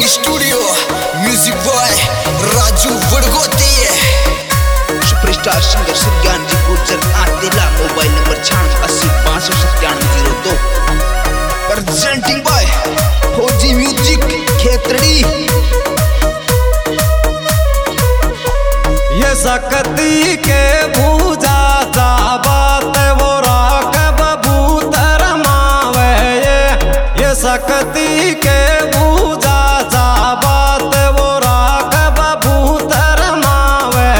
Studio music boy Raju Wadgote superstar singer Sugyan ji Gurjar आदिला mobile number 9680 presenting by Fauji music Khetri. ये सकती के भूजा सा बात वो राख बबूतर मावे ये सकती के भूजा सा बात वो राख बबूतर मावे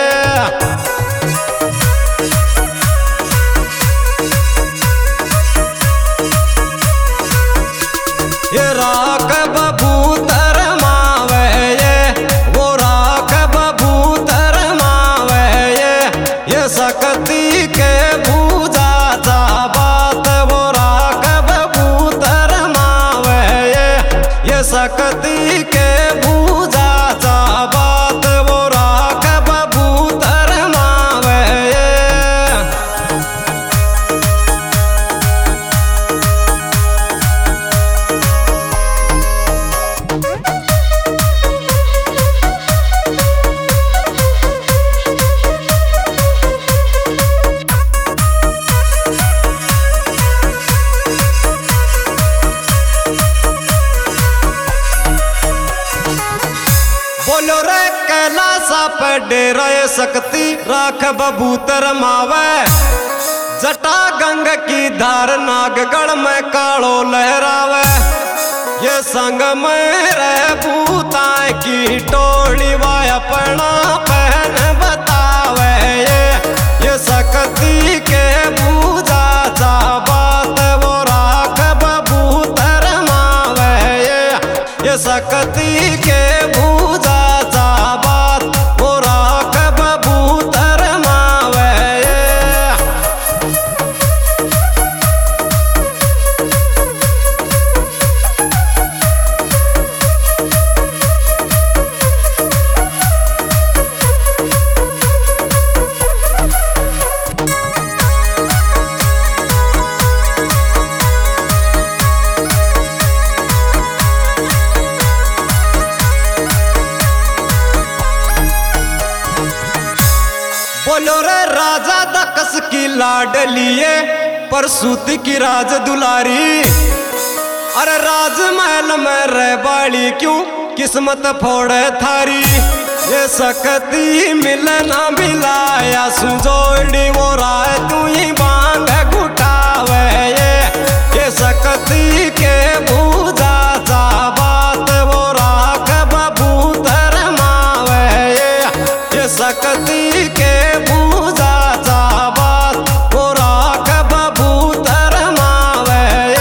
ये राख बबूतर मावे वो राख बबूतर मावे ये सकती के भूजा सा बात वो राख बबूतर मावे ये सकती के भूजा सा बात वो राख बबूतर मावे। बोलो रे कैलासा पे डेरा सकती राख बबूतर मावे जटा गंग की धार नागगढ़ में कालो लहरावे ये संग में रह भूताए की टोली वा अपना पहन बतावे ये सकती के भूजा सा बात वो राख बबूतर मावे ये सकती के भूजा सा बात वो राख बबूतर मावे। बोलो रे राजा दकस की लाडलिए परसूती की राज दुलारी अरे राजमहल में रह बाड़ी क्यों किस्मत फोड़े थारी ये सकती मिलना मिलाया सुजोड़ी वो राय तू ही बांग घुटावे ये सकती के भूजा सा बात वो राख बबूतर मावे ये सकती के भूजा सा बात वो राख बबूतर मावे।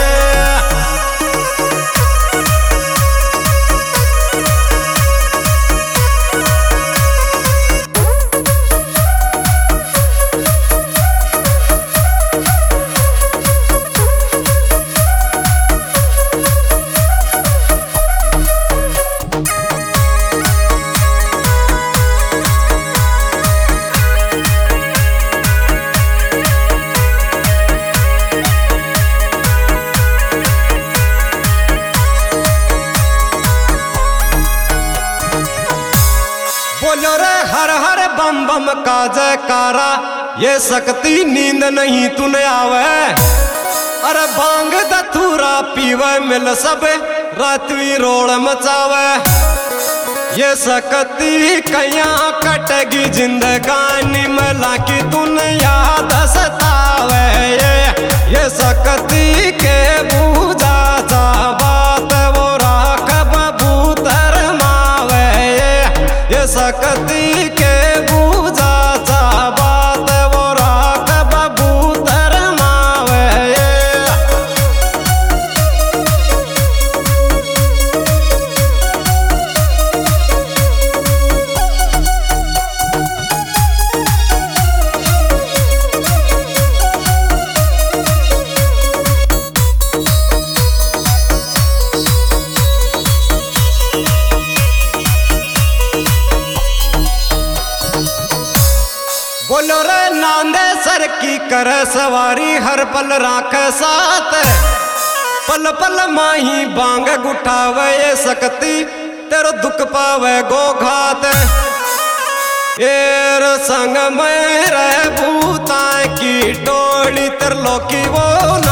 बोलो रे हर हर बम बम का जयकारा ये सकती नींद नहीं तूने आवे अरे भांग दथुरा पीवे मिल सब रातवी रोड मचावे ये सकती कया कटगी जिंदगानी में लाकी तूने याद सतावे ये सकती के भूजा सा बात वो राख बबूतर मावे ये सकती के भूजा सा बात वो राख बबूतर मावे। बोलो रे नांदे सर की कर सवारी हर पल राख साथ पल पल माही बांग गुठावे सकती तेरो दुख पावे गो घात एर संग में रह भूता की टोली तर लोकी वो